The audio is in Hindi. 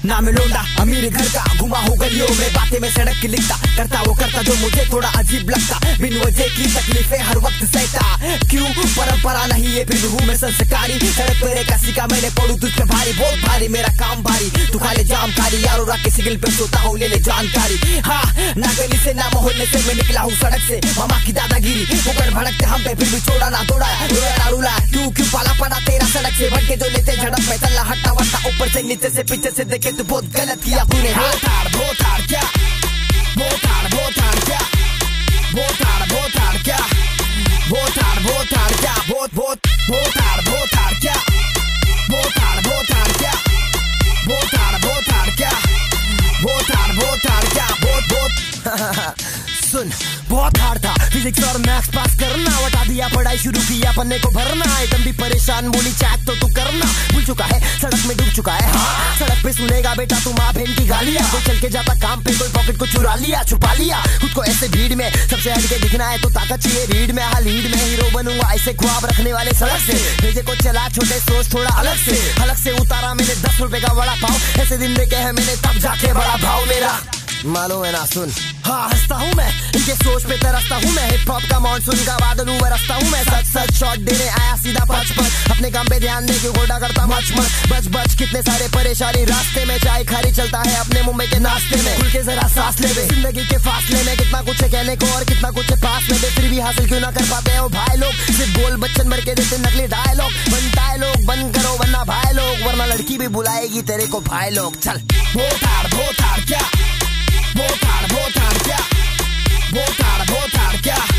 ना मैं लोंडा अमीर घर का, घुमा हो गलियों में, बातें में सड़क की लिखता, करता वो करता जो मुझे थोड़ा अजीब लगता, बिन वजह की तकलीफें हर वक्त सहता, क्यों परंपरा नहीं है फिर भी हूँ मैं संस्कारी, सड़क पे रेखा सीखा मैंने, पड़ू तुझ पे भारी, बहुत भारी मेरा काम भारी, तू खा ले जाम कारी, यारों रात के सिग्नल पे सोता हूँ, ले ले जानकारी। हाँ ना गली से ना मोहल्ले से मैं निकला हूँ सड़क से, मामा की दादागिरी मुकर भड़कते हम पे, फिर भी छोड़ा ना दौड़ा, रोया ना रुला, तू क्यों पाला पड़ा तेरा सड़क से भटके जो लेते झड़प में, चलना हट्टा वट्टा ऊपर से नीचे से पीछे से देखे तू बहुत गलत किया तूने। बहुत हार क्या, बहुत हार क्या, बहुत हार क्या, बहुत हार क्या, बहुत हार क्या, बहुत हार क्या, बहुत हार क्या, बहुत हार क्या, बहुत हार क्या, बहुत सुन बहुत हार्ड था फिजिक्स और मैथ्स पास करना, बता दिया पढ़ाई शुरू किया पन्ने को भरना, आइटम भी परेशान बोली चैक तो तू करना, भूल चुका है सड़क में डूब चुका है। हाँ सड़क पे सुनेगा बेटा तू माँ बहन की गालियाँ, कोई चल के जाता काम पे कोई पॉकेट को चुरा लिया, छुपा लिया खुद को ऐसे भीड़ में, सबसे हट के दिखना है तो ताकत चाहिए रीड में, हाँ लीड में हीरो बनूंगा ऐसे ख्वाब रखने वाले सड़क से, भेजे को चला छोटे सोच थोड़ा अलग से उतारा मैंने 10 रुपए का बड़ा पाव, ऐसे दिन देखे है मैंने तब जाके बड़ा भाव मेरा मालूम है ना सुन। हाँ हंसता हूँ मैं इनके सोच पे तरसता हूँ मैं, हिप हॉप का मॉनसून का बादल बरसता हूँ मैं, सच शॉट देने आया सीधा पच अपने काम पे ध्यान दे क्यों घोड़ा करता मच बच कितने सारे परेशानी रास्ते में, चाय खारी चलता है अपने मुंबई के नाश्ते में, खुल के जरा सांस ले बे जिंदगी के फासले में, कितना कुछ है कहने को और कितना कुछ है पास में, फिर भी हासिल क्यों ना कर पाते हो भाई लोग, सिर्फ बोल बच्चन भर के देते नकली डायलॉग, बनता है लोग बंद करो वरना भाई लोग, वरना लड़की भी बुलाएगी तेरे को भाई लोग। चल बहुत हार क्या, बहुत हार क्या, बहुत हार क्या।